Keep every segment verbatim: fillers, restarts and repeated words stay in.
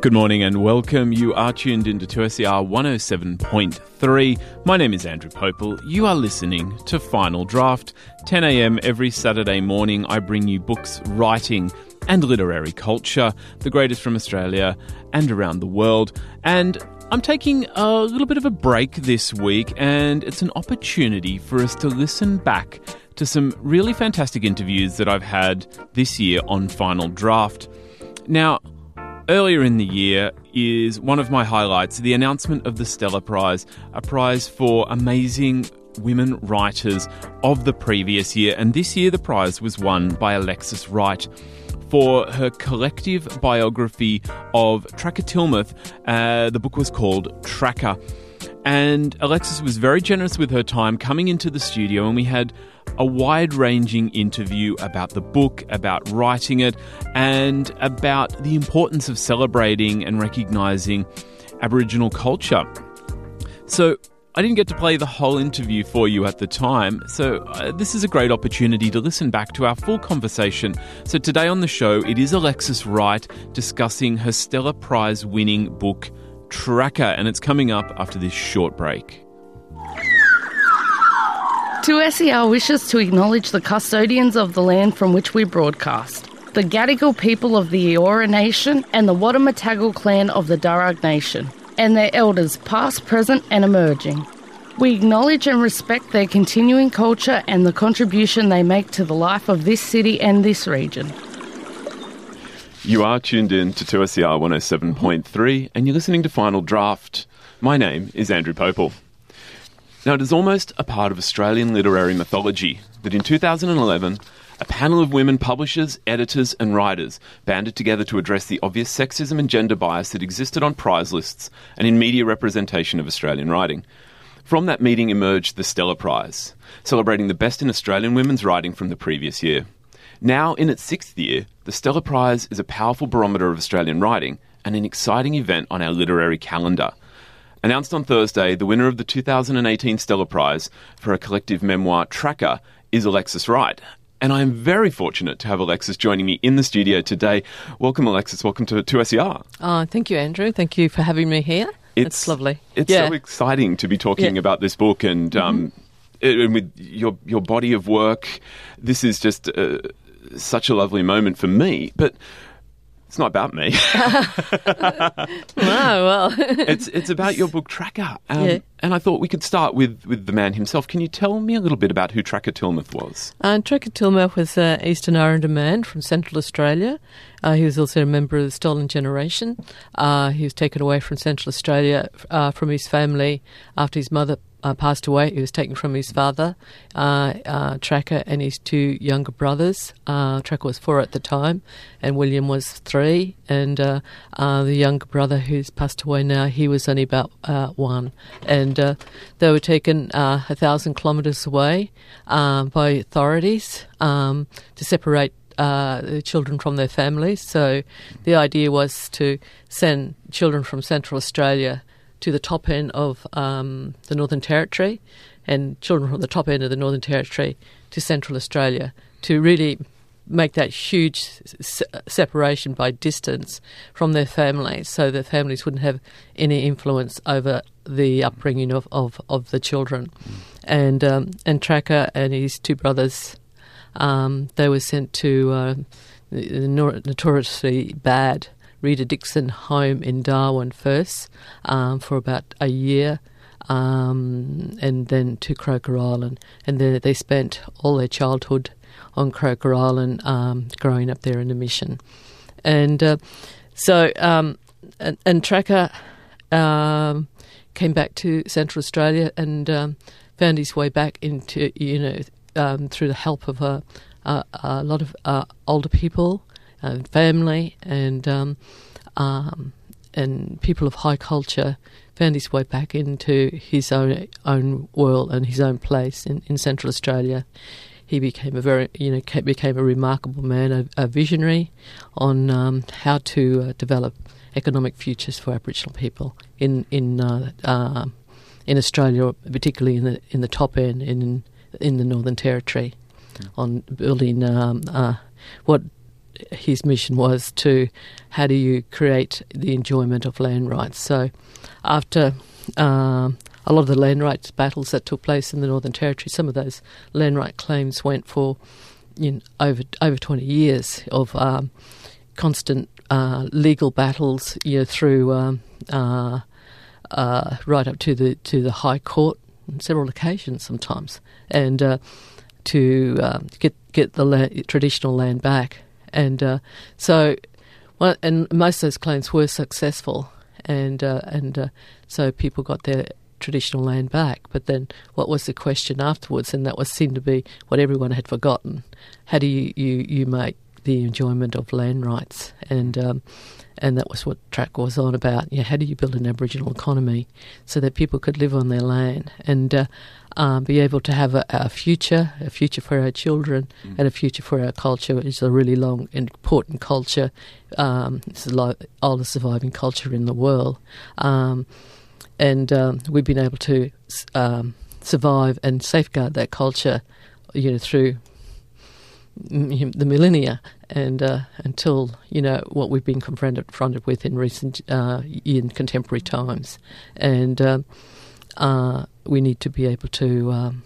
Good morning and welcome. You are tuned into two S E R one oh seven point three. My name is Andrew Popel. You are listening to Final Draft. ten a.m. every Saturday morning, I bring you books, writing and literary culture, the greatest from Australia and around the world. And I'm taking a little bit of a break this week, and it's an opportunity for us to listen back to some really fantastic interviews that I've had this year on Final Draft. Now, earlier in the year is one of my highlights, the announcement of the Stella Prize, a prize for amazing women writers of the previous year. And this year the prize was won by Alexis Wright for her collective biography of Tracker Tilmouth. Uh, the book was called Tracker. And Alexis was very generous with her time coming into the studio, and we had a wide-ranging interview about the book, about writing it, and about the importance of celebrating and recognising Aboriginal culture. So I didn't get to play the whole interview for you at the time, so uh, this is a great opportunity to listen back to our full conversation. So today on the show, it is Alexis Wright discussing her Stella Prize-winning book, Tracker, and it's coming up after this short break. two S E R wishes to acknowledge the custodians of the land from which we broadcast, the Gadigal people of the Eora Nation and the Wadamatagal clan of the Darug Nation, and their elders past, present and emerging. We acknowledge and respect their continuing culture and the contribution they make to the life of this city and this region. You are tuned in to two S E R one oh seven point three and you're listening to Final Draft. My name is Andrew Popel. Now, it is almost a part of Australian literary mythology that in two thousand eleven, a panel of women publishers, editors and writers banded together to address the obvious sexism and gender bias that existed on prize lists and in media representation of Australian writing. From that meeting emerged the Stella Prize, celebrating the best in Australian women's writing from the previous year. Now, in its sixth year, the Stella Prize is a powerful barometer of Australian writing and an exciting event on our literary calendar. Announced on Thursday, the winner of the two thousand eighteen Stella Prize for her collective memoir, Tracker, is Alexis Wright. And I am very fortunate to have Alexis joining me in the studio today. Welcome, Alexis. Welcome to two S E R. Oh, thank you, Andrew. Thank you for having me here. It's It's lovely. It's yeah. so exciting to be talking Yeah. about this book and, um, it, and with your your body of work. This is just uh, such a lovely moment for me. But it's not about me. Oh, well. it's it's about your book, Tracker. Um, Yeah. And I thought we could start with, with the man himself. Can you tell me a little bit about who Tracker Tilmouth was? Uh, Tracker Tilmouth was an Eastern Islander man from Central Australia. Uh, he was also a member of the Stolen Generation. Uh, he was taken away from Central Australia uh, from his family after his mother uh, passed away. He was taken from his father, uh, uh, Tracker, and his two younger brothers. Uh, Tracker was four at the time, and William was three. And uh, uh, the younger brother, who's passed away now, he was only about uh, one. And uh, they were taken uh, a thousand kilometres away uh, by authorities um, to separate Uh, the children from their families. So the idea was to send children from Central Australia to the top end of um, the Northern Territory and children from the top end of the Northern Territory to Central Australia to really make that huge s- separation by distance from their families, so their families wouldn't have any influence over the upbringing of, of, of the children. Mm. And, um, and Tracker and his two brothers, Um, they were sent to uh, the notoriously bad Rita Dixon home in Darwin first um, for about a year, um, and then to Croker Island. And then they spent all their childhood on Croker Island, um, growing up there in the mission. And uh, so, um, and, and Tracker um, came back to Central Australia and um, found his way back into, you know, Um, through the help of a, a, a lot of uh, older people and family and um, um, and people of high culture, found his way back into his own own world and his own place in, in Central Australia. He became a very, you know, became a remarkable man, a, a visionary on um, how to uh, develop economic futures for Aboriginal people in in uh, uh, in Australia, particularly in the in the top end in. in the Northern Territory, mm. on building um, uh, what his mission was to how do you create the enjoyment of land rights. So after um, a lot of the land rights battles that took place in the Northern Territory, some of those land right claims went for you know, over over twenty years of um, constant uh, legal battles, you know, through um, uh, uh, right up to the to the High Court on several occasions sometimes, and uh, to um, get get the land, traditional land back. And uh, so, well, and most of those claims were successful, and uh, and uh, so people got their traditional land back. But then what was the question afterwards? And that was seemed to be what everyone had forgotten. How do you, you, you make the enjoyment of land rights? And um, and that was what Track was on about. You know, how do you build an Aboriginal economy so that people could live on their land and uh, uh, be able to have a, a future, a future for our children, mm. and a future for our culture, which is a really long and important culture. Um, it's the lo- oldest surviving culture in the world. Um, And um, we've been able to um, survive and safeguard that culture, you know, through m- the millennia, and uh, until you know what we've been confronted, confronted with in recent, uh, in contemporary times, and um, uh, we need to be able to um,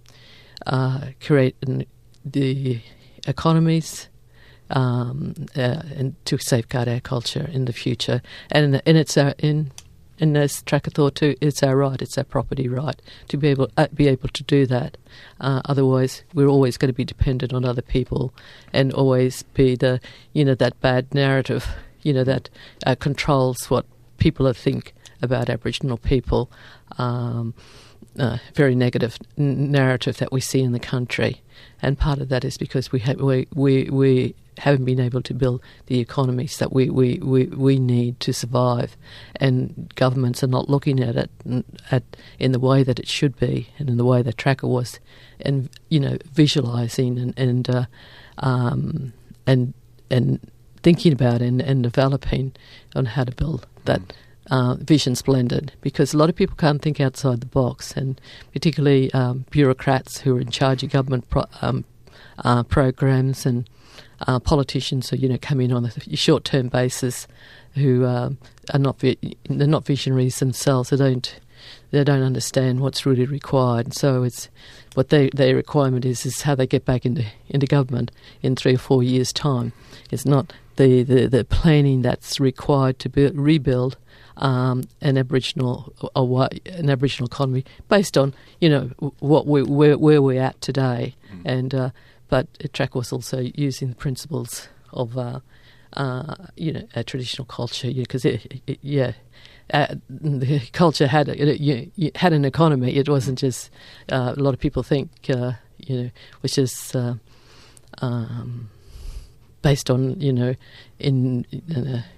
uh, create an, the economies um, uh, and to safeguard our culture in the future, and and it's our in. And as Tracker thought too, it's our right, it's our property right to be able uh, be able to do that. Uh, otherwise, we're always going to be dependent on other people, and always be the you know that bad narrative, you know that uh, controls what people think about Aboriginal people. Um, uh, very negative n- narrative that we see in the country, and part of that is because we ha- we we we. haven't been able to build the economies that we, we, we, we need to survive, and governments are not looking at it at in the way that it should be, and in the way that Tracker was, and you know visualising and and uh, um, and and thinking about and, and developing on how to build that uh, vision splendid, because a lot of people can't think outside the box, and particularly um, bureaucrats who are in charge of government pro- um, uh, programs and Uh, politicians who you know come in on a short-term basis, who um, are not vi- they're not visionaries themselves. They don't they don't understand what's really required. So it's what they, their requirement is is how they get back into into government in three or four years' time. It's not the, the, the planning that's required to build, rebuild um, an Aboriginal a, an Aboriginal economy based on you know what we where where we're at today, mm. and. Uh, But Track was also using the principles of, uh, uh, you know, a traditional culture, because yeah, it, it, yeah, uh, the culture had it, you, you had an economy. It wasn't just uh, a lot of people think, uh, you know, was just uh, um, based on, you know, in, in a,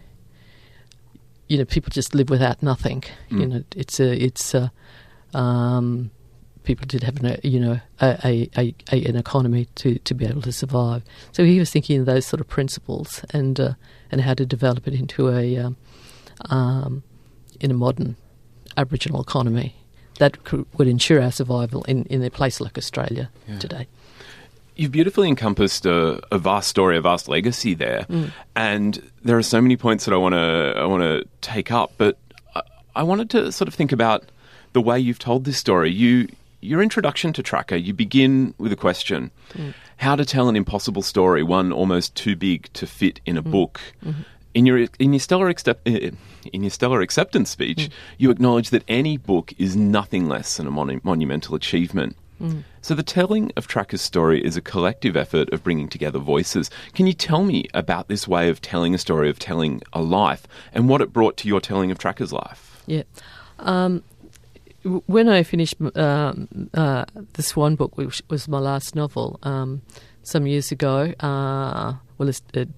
you know, people just live without nothing. Mm. You know, it's a, it's a. Um, People did have, an, you know, a, a, a, an economy to, to be able to survive. So he was thinking of those sort of principles and uh, and how to develop it into a um, um, in a modern Aboriginal economy that could, would ensure our survival in, in a place like Australia yeah. today. You've beautifully encompassed a, a vast story, a vast legacy there, mm. and there are so many points that I want to I want to take up. But I, I wanted to sort of think about the way you've told this story. You. Your introduction to Tracker, you begin with a question. Mm. How to tell an impossible story, one almost too big to fit in a mm. book. Mm-hmm. In your in your stellar accept, in your stellar acceptance speech, mm. you acknowledge that any book is nothing less than a mon- monumental achievement. Mm. So the telling of Tracker's story is a collective effort of bringing together voices. Can you tell me about this way of telling a story, of telling a life, and what it brought to your telling of Tracker's life? Yeah. Um When I finished um, uh, the Swan book, which was my last novel, um, some years ago, uh, well, it, it,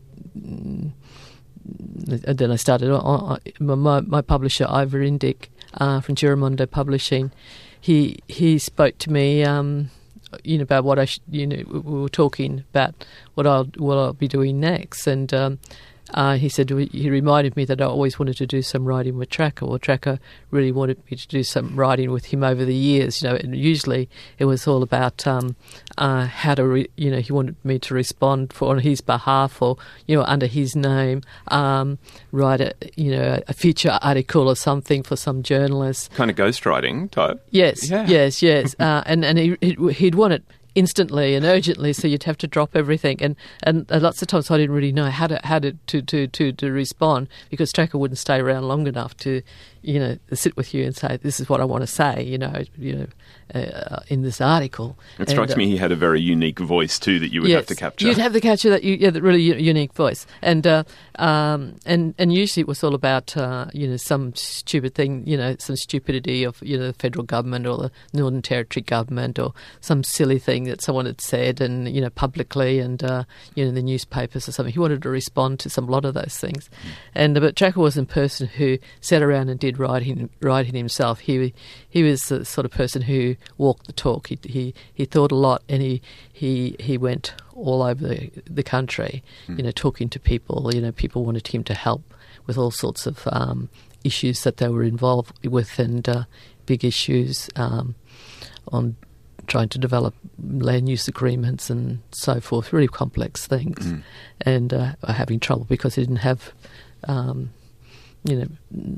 and then I started on, on my, my publisher, Ivor Indick, uh, from Giramondo Publishing. He he spoke to me, um, you know, about what I, sh- you know, we were talking about what I'll what I'll be doing next, and um, uh, he said he reminded me that I always wanted to do some writing with Tracker. Well, Tracker really wanted me to do some writing with him over the years, you know, and usually it was all about um, uh, how to, re- you know, he wanted me to respond for on his behalf or, you know, under his name, um, write a, you know, a feature article or something for some journalist. Kind of ghostwriting type. Yes, yeah. yes, yes. uh, and and he, he'd want it instantly and urgently, so you'd have to drop everything. And, and lots of times I didn't really know how to how to, to, to, to, to respond, because Tracker wouldn't stay around long enough to, you know, sit with you and say, this is what I want to say, you know, you know, uh, in this article. It strikes and, uh, me he had a very unique voice too that you would yes, have to capture. You'd have to capture that, yeah, that really u- unique voice. And uh, um, and and usually it was all about, uh, you know, some stupid thing, you know, some stupidity of, you know, the federal government or the Northern Territory government, or some silly thing that someone had said, and, you know, publicly, and, uh, you know, in the newspapers or something. He wanted to respond to some lot of those things. Mm. And uh, but Tracker wasn't a person who sat around and did writing writing himself. He he was the sort of person who walked the talk. He he, he thought a lot, and he he, he went all over the, the country, mm. you know, talking to people. You know, people wanted him to help with all sorts of um, issues that they were involved with, and uh, big issues um, on trying to develop land use agreements and so forth, really complex things, mm. and uh, are having trouble because he didn't have, um, you know,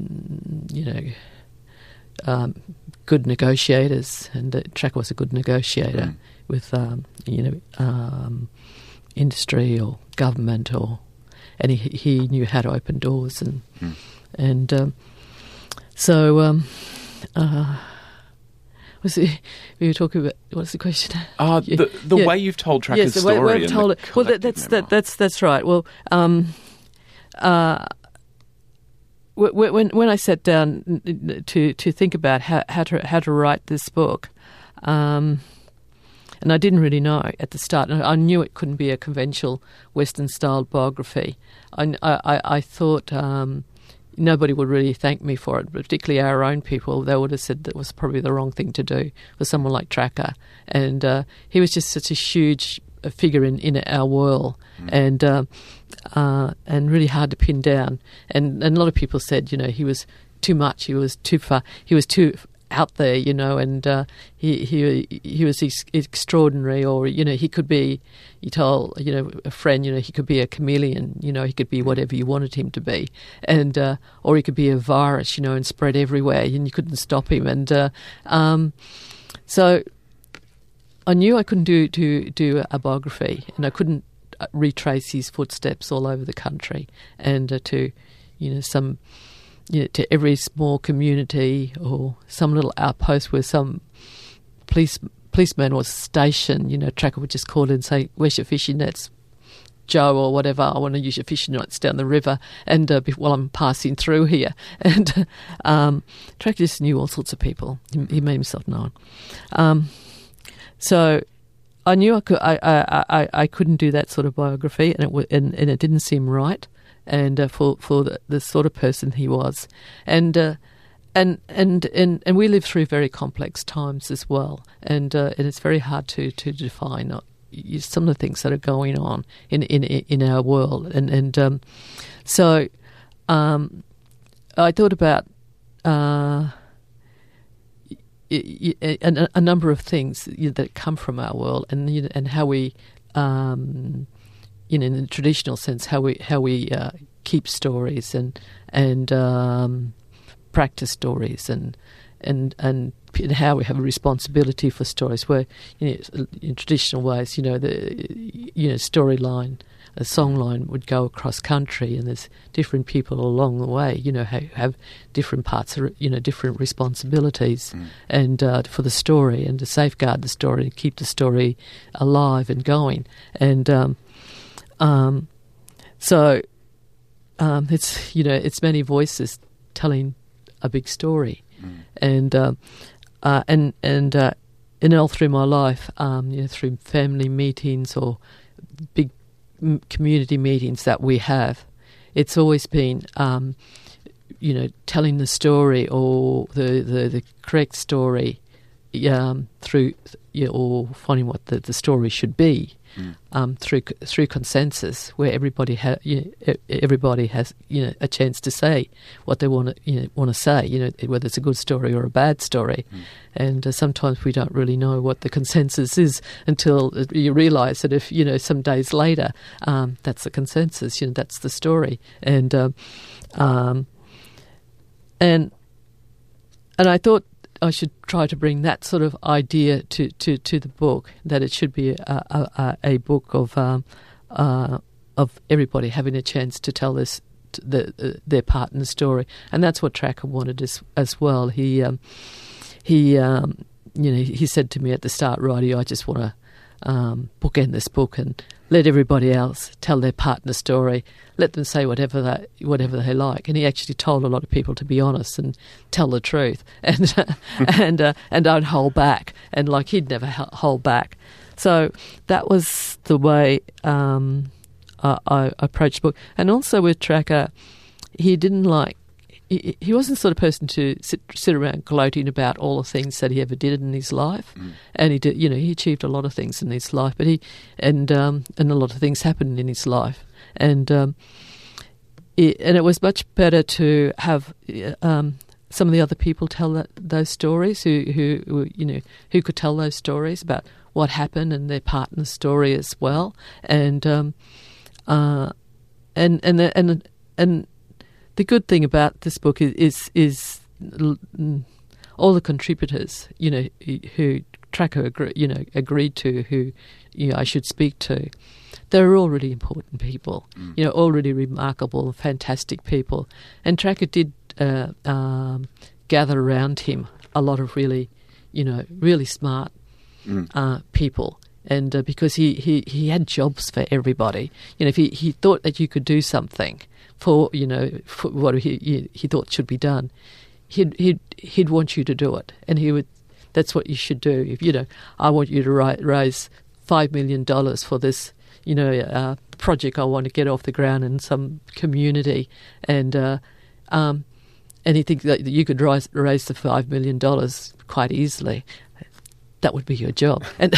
you know, um, good negotiators, and uh, Tracker was a good negotiator mm. with, um, you know, um, industry or government, or, and he he knew how to open doors, and mm. and um, so. Um, uh, Was it, we were talking about, what's the question? Uh, the the yeah. way you've told Tracker's yes, the way, story. way I've told it. Well, that, that's that, that's that's right. Well, um, uh, when when I sat down to to think about how, how to how to write this book, um, and I didn't really know at the start. I knew it couldn't be a conventional Western style biography. I I, I thought. Um, Nobody would really thank me for it, particularly our own people. They would have said that was probably the wrong thing to do for someone like Tracker. And uh, he was just such a huge figure in, in our world, mm. and uh, uh, and really hard to pin down. And, and a lot of people said, you know, he was too much, he was too far, he was too out there, you know, and uh, he he he was ex- extraordinary, or, you know, he could be, you told, you know, a friend, you know, he could be a chameleon, you know, he could be whatever you wanted him to be, and uh, or he could be a virus, you know, and spread everywhere, and you couldn't stop him. And uh, um, so I knew I couldn't do, do, do a biography, and I couldn't retrace his footsteps all over the country, and uh, to, you know, some... You know, to every small community or some little outpost where some police policeman was stationed, you know, Tracker would just call in and say, "Where's your fishing nets, Joe?" or whatever. "I want to use your fishing nets down the river," and uh, while I'm passing through here. And um, Tracker just knew all sorts of people. He, he made himself known. Um, so I knew I could. I, I, I, I couldn't do that sort of biography, and it w- and, and it didn't seem right. And uh, for for the, the sort of person he was, and uh, and and and and we live through very complex times as well, and uh, and it's very hard to to define uh, some of the things that are going on in in in our world, and and um, so um, I thought about uh, a, a number of things, you know, that come from our world, and you know, and how we. Um, You know, in the traditional sense, how we how we uh, keep stories and and um, practice stories, and and and how we have a responsibility for stories. Where, you know, in traditional ways, you know, the you know storyline, a songline would go across country, and there's different people along the way. You know, have, have different parts, of, you know, different responsibilities, mm. and uh, for the story, and to safeguard the story, and keep the story alive and going, and. Um, Um, so um, it's, you know, it's many voices telling a big story, mm. and uh, uh, and and uh, and all through my life, um, you know, through family meetings or big m- community meetings that we have, it's always been, um, you know, telling the story, or the, the, the correct story, um, through, you know, or finding what the, the story should be. mm. um, through through consensus, where everybody ha- you know, everybody has you know a chance to say what they want to you know, want to say. You know, whether it's a good story or a bad story, mm. and uh, sometimes we don't really know what the consensus is until you realise that if you know some days later, um, that's the consensus. You know, that's the story, and um, um, and and I thought I should try to bring that sort of idea to, to, to the book, that it should be a, a, a book of um, uh, of everybody having a chance to tell this the, uh, their part in the story, and that's what Tracker wanted as as well. He um, he um, you know he said to me at the start, "Righty, I just want to um, bookend this book and let everybody else tell their part in the story. Let them say whatever they whatever they like." And he actually told a lot of people to be honest and tell the truth, and uh, and uh, and don't hold back. And like he'd never hold back. So that was the way um, I, I approached the book. And also with Tracker, he didn't like. He, he wasn't the sort of person to sit, sit around gloating about all the things that he ever did in his life, mm. and he did. You know, he achieved a lot of things in his life, but he and um, and a lot of things happened in his life, and um, it, and it was much better to have um, some of the other people tell that, those stories, who, who who you know who could tell those stories about what happened and their part in the story as well, and um, uh, and and the, and and. The good thing about this book is, is is all the contributors, you know, who Tracker, agree, you know, agreed to, who you know, I should speak to. They're all really important people, mm. you know, all really remarkable, fantastic people. And Tracker did uh, um, gather around him a lot of really, you know, really smart mm. uh, people. And uh, because he, he, he had jobs for everybody, you know, if he, he thought that you could do something for, you know, for what he, he he thought should be done, he'd he'd he'd want you to do it, and he would. That's what you should do. If you know, I want you to ri- raise five million dollars for this, you know, uh, project I want to get off the ground in some community, and uh, um, and he thinks that you could raise raise the five million dollars quite easily. That would be your job, and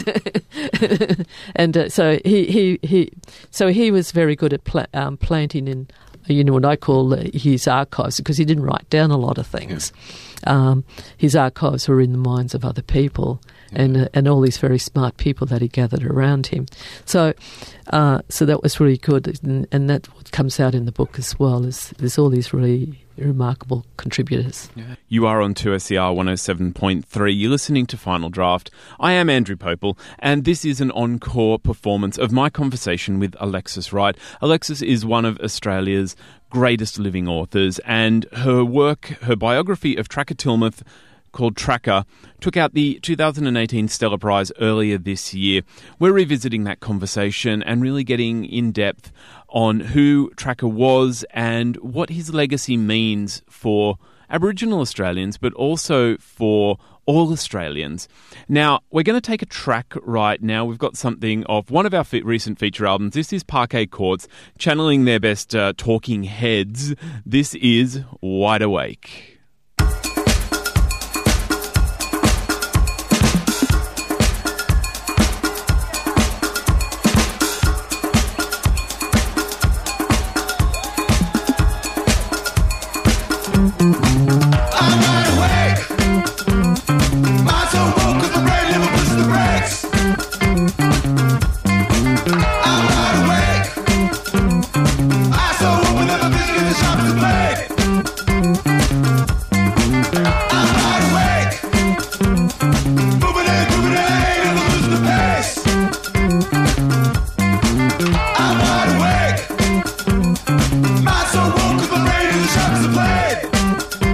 and uh, so he, he he so he was very good at pla- um, planting in, you know, what I call uh, his archives, because he didn't write down a lot of things. Yeah. Um, his archives were in the minds of other people, yeah. and uh, and all these very smart people that he gathered around him. So uh, so that was really good, and, and that what comes out in the book as well. Is there's all these really remarkable contributors. Yeah. You are on two S E R one oh seven point three. You're listening to Final Draft. I am Andrew Popel, and this is an encore performance of my conversation with Alexis Wright. Alexis is one of Australia's greatest living authors, and her work, her biography of Tracker Tilmouth, called Tracker, took out the two thousand eighteen Stella Prize earlier this year. We're revisiting that conversation and really getting in depth on who Tracker was and what his legacy means for Aboriginal Australians, but also for all Australians. Now, we're going to take a track right now. We've got something of one of our fe- recent feature albums. This is Parquet Courts, channeling their best uh, talking heads. This is Wide Awake. I'm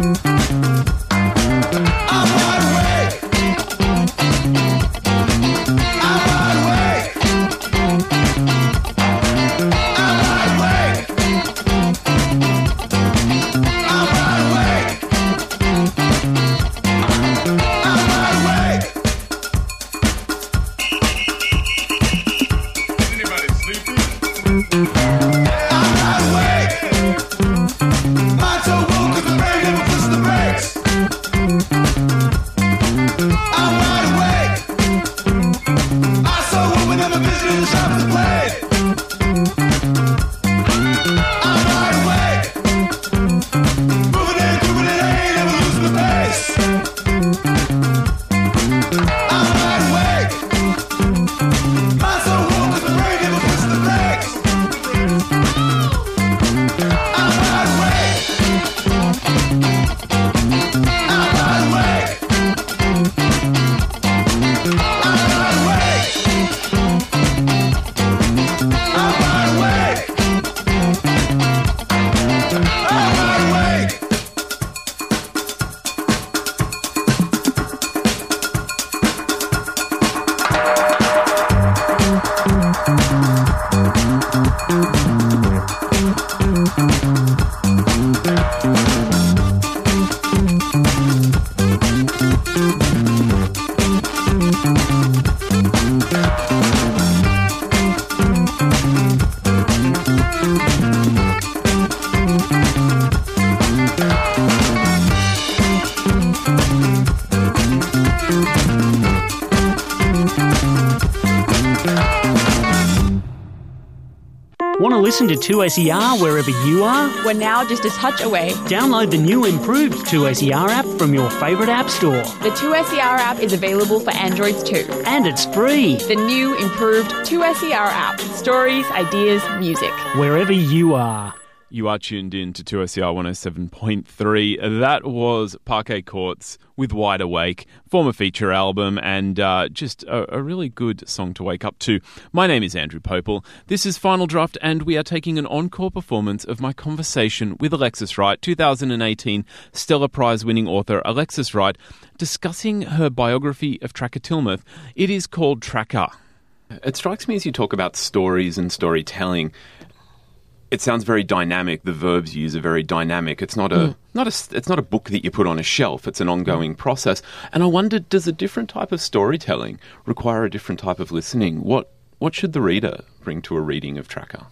Want to listen to two S E R wherever you are? We're now just a touch away. Download the new improved two S E R app from your favourite app store. The two S E R app is available for Androids too. And it's free. The new improved two S E R app. Stories, ideas, music. Wherever you are. You are tuned in to two S E R one oh seven point three. That was Parquet Courts with Wide Awake, former feature album, and uh, just a, a really good song to wake up to. My name is Andrew Popel. This is Final Draft, and we are taking an encore performance of my conversation with Alexis Wright, two thousand eighteen Stellar Prize-winning author Alexis Wright, discussing her biography of Tracker Tilmouth. It is called Tracker. It strikes me as you talk about stories and storytelling, it sounds very dynamic. The verbs you use are very dynamic. It's not a mm. not a it's not a book that you put on a shelf. It's an ongoing mm. process. And I wondered, does a different type of storytelling require a different type of listening? What what should the reader bring to a reading of Tracker?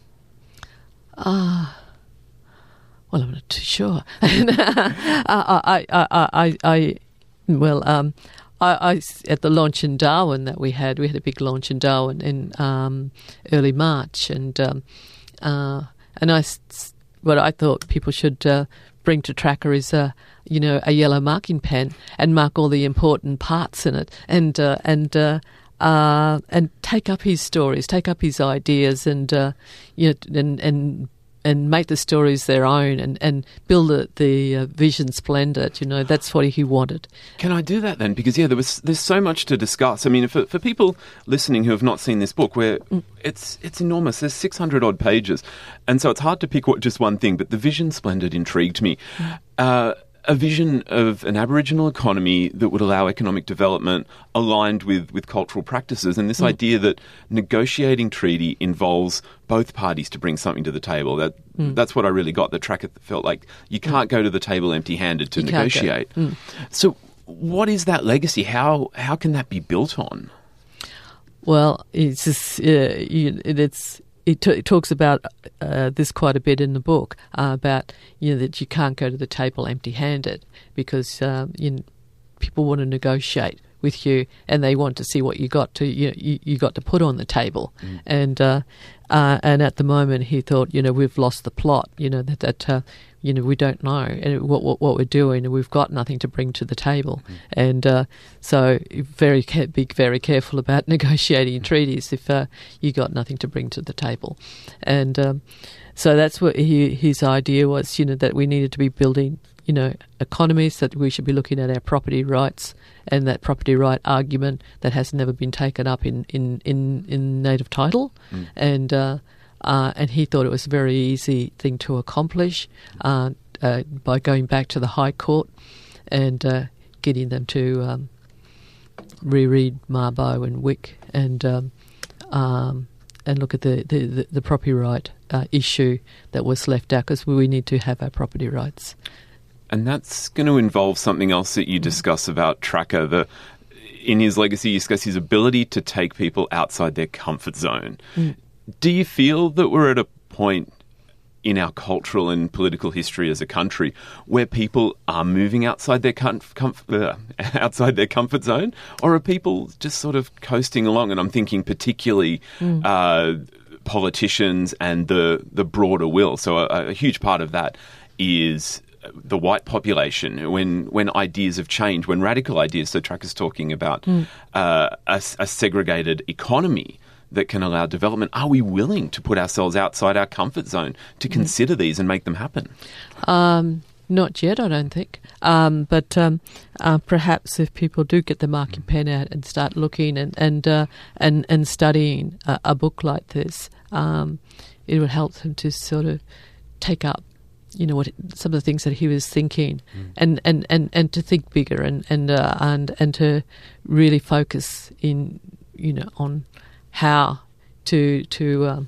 Ah, uh, well, I'm not too sure. I, I, I, I, I, well, um, I, I at the launch in Darwin that we had, we had a big launch in Darwin in um, early March, and. Um, Uh, and I, what I thought people should uh, bring to Tracker is, uh, you know, a yellow marking pen and mark all the important parts in it, and uh, and uh, uh, and take up his stories, take up his ideas, and uh, you know, and and and make the stories their own, and, and build the, the uh, vision splendid. You know, that's what he wanted. Can I do that then? Because yeah, there was there's so much to discuss. I mean, for for people listening who have not seen this book, where mm. it's it's enormous. There's six hundred odd pages, and so it's hard to pick what, just one thing. But the vision splendid intrigued me. Mm. Uh, a vision of an Aboriginal economy that would allow economic development aligned with, with cultural practices, and this mm. idea that negotiating treaty involves both parties to bring something to the table. That mm. That's what I really got. The Tracker felt like you can't mm. go to the table empty-handed to you negotiate. Mm. So what is that legacy? How how can that be built on? Well, it's just, uh, you, it's... It, t- it talks about uh, this quite a bit in the book, uh, about, you know, that you can't go to the table empty-handed, because um, you know, people want to negotiate with you, and they want to see what you got to you know, you, you got to put on the table. Mm. And uh, uh, and at the moment, he thought, you know, we've lost the plot. You know that that uh, you know we don't know and what, what what we're doing, and we've got nothing to bring to the table. Mm. And uh, so, very be very careful about negotiating mm. treaties if uh, you got nothing to bring to the table. And um, so that's what he, his idea was. You know, that we needed to be building, you know, economies, that we should be looking at our property rights, and that property right argument that has never been taken up in, in, in, in native title. Mm. And uh, uh, and he thought it was a very easy thing to accomplish uh, uh, by going back to the High Court and uh, getting them to um, reread Mabo and Wick and um, um, and look at the, the, the, the property right uh, issue that was left out, because we need to have our property rights. And that's going to involve something else that you discuss about Tracker. The, in his legacy, you discuss his ability to take people outside their comfort zone. Mm. Do you feel that we're at a point in our cultural and political history as a country where people are moving outside their com- comf- uh, outside their comfort zone, or are people just sort of coasting along? And I'm thinking particularly mm. uh, politicians and the the broader will. So a, a huge part of that is the white population, when when ideas have changed, when radical ideas, so Tracker's talking about mm. uh, a, a segregated economy that can allow development. Are we willing to put ourselves outside our comfort zone to consider mm. these and make them happen? Um, not yet, I don't think. Um, but um, uh, perhaps if people do get the marking mm. pen out and start looking and and uh, and, and studying a, a book like this, um, it would help them to sort of take up, you know, what some of the things that he was thinking, mm. and, and, and, and to think bigger and and uh, and and to really focus in, you know, on how to to um,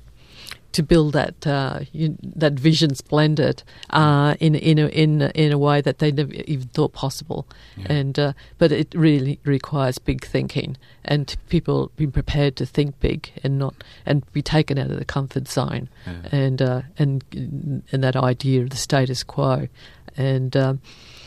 to build that uh, you, that vision splendid uh, in in a, in a, in a way that they never even thought possible, yeah. and uh, but it really requires big thinking and people being prepared to think big and not and be taken out of the comfort zone, yeah. and uh, and and that idea of the status quo, and um,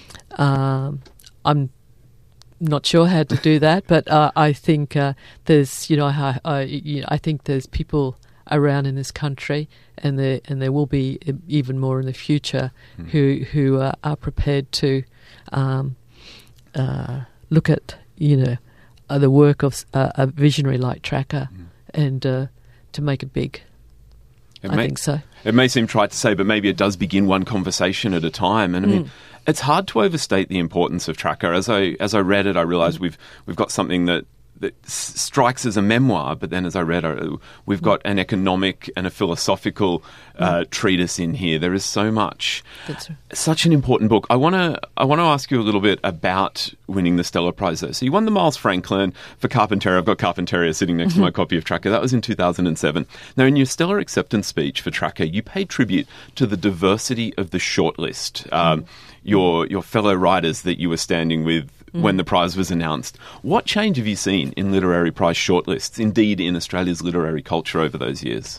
um, I'm not sure how to do that, but uh, I think uh, there's you know I, I you know, I think there's people around in this country, and there and there will be even more in the future mm. who who are, are prepared to um, uh, look at you know uh, the work of uh, a visionary like Tracker mm. and uh, to make it big. It I may, think so. It may seem trite to say, but maybe it does begin one conversation at a time. And I mean, mm. it's hard to overstate the importance of Tracker. As I as I read it, I realised mm. we've we've got something that. that s- strikes as a memoir, but then as I read it, we've got an economic and a philosophical uh, mm. treatise in here. There is so much. That's right. Such an important book. I want to I want to ask you a little bit about winning the Stella Prize, though. So you won the Miles Franklin for Carpentaria. I've got Carpentaria sitting next to my copy of Tracker. That was in two thousand seven. Now, in your Stellar acceptance speech for Tracker, you paid tribute to the diversity of the shortlist. Um, mm. Your your fellow writers that you were standing with when the prize was announced. What change have you seen in literary prize shortlists, indeed in Australia's literary culture over those years?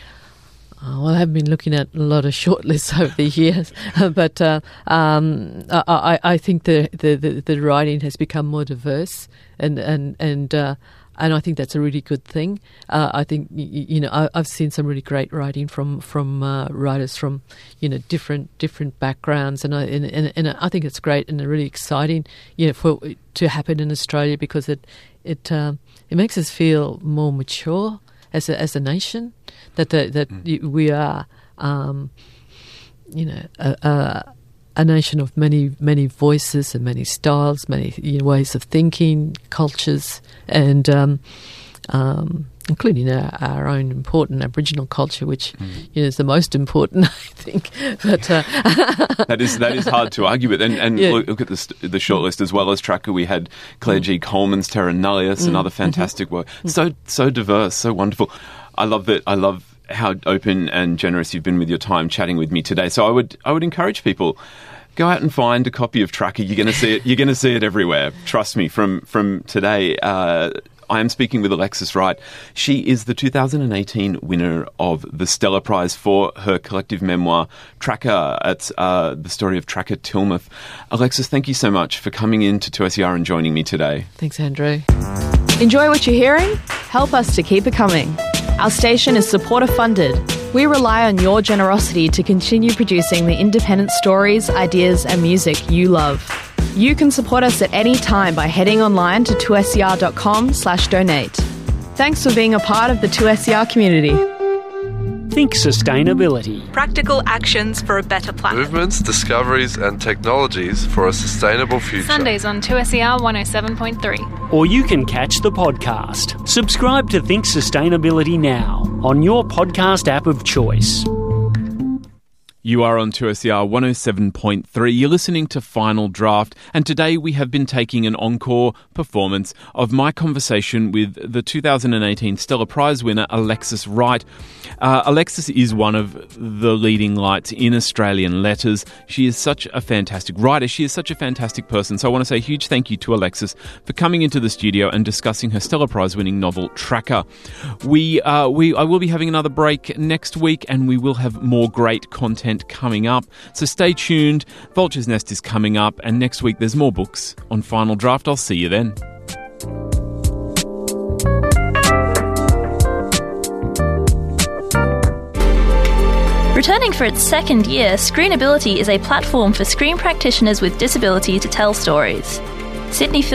Uh, well, I have been looking at a lot of shortlists over the years, but uh, um, I, I think the, the, the, the writing has become more diverse, and and and uh, and I think that's a really good thing. Uh, I think you, you know I, I've seen some really great writing from from uh, writers from you know different different backgrounds, and I and, and, and I think it's great and really exciting, you know, for to happen in Australia, because it it um, it makes us feel more mature as a as a nation, that the, that mm. we are um, you know a, a a nation of many many voices and many styles, many you know, ways of thinking, cultures, and um, um, including our, our own important Aboriginal culture, which mm. you know, is the most important, I think. But uh, that is that is hard to argue with. And, and yeah. look, look at the, the shortlist as well as Tracker. We had Claire mm. G. Coleman's Terra Nullius, mm. another fantastic mm-hmm. work. So so diverse, so wonderful. I love that. I love how open and generous you've been with your time chatting with me today. So I would I would encourage people, go out and find a copy of Tracker. You're going to see it. You're going to see it everywhere. Trust me. From from today, uh, I am speaking with Alexis Wright. She is the two thousand eighteen winner of the Stellar Prize for her collective memoir Tracker. It's uh, the story of Tracker Tilmouth. Alexis, thank you so much for coming in to two S E R and joining me today. Thanks, Andrew. Enjoy what you're hearing? Help us to keep it coming. Our station is supporter funded. We rely on your generosity to continue producing the independent stories, ideas and music you love. You can support us at any time by heading online to two S E R dot com slash donate. Thanks for being a part of the two S E R community. Think sustainability. Practical actions for a better planet. Movements, discoveries and technologies for a sustainable future. Sundays on two S E R one oh seven point three. Or you can catch the podcast. Subscribe to Think Sustainability now on your podcast app of choice. You are on two S E R one oh seven point three. You're listening to Final Draft, and today we have been taking an encore performance of my conversation with the two thousand eighteen Stellar Prize winner, Alexis Wright. Uh, Alexis is one of the leading lights in Australian letters. She is such a fantastic writer. She is such a fantastic person. So I want to say a huge thank you to Alexis for coming into the studio and discussing her Stellar Prize winning novel, Tracker. We, uh, we, I will be having another break next week, and we will have more great content coming up. So stay tuned. Vulture's Nest is coming up, and next week there's more books on Final Draft. I'll see you then. Returning for its second year, Screenability is a platform for screen practitioners with disability to tell stories. Sydney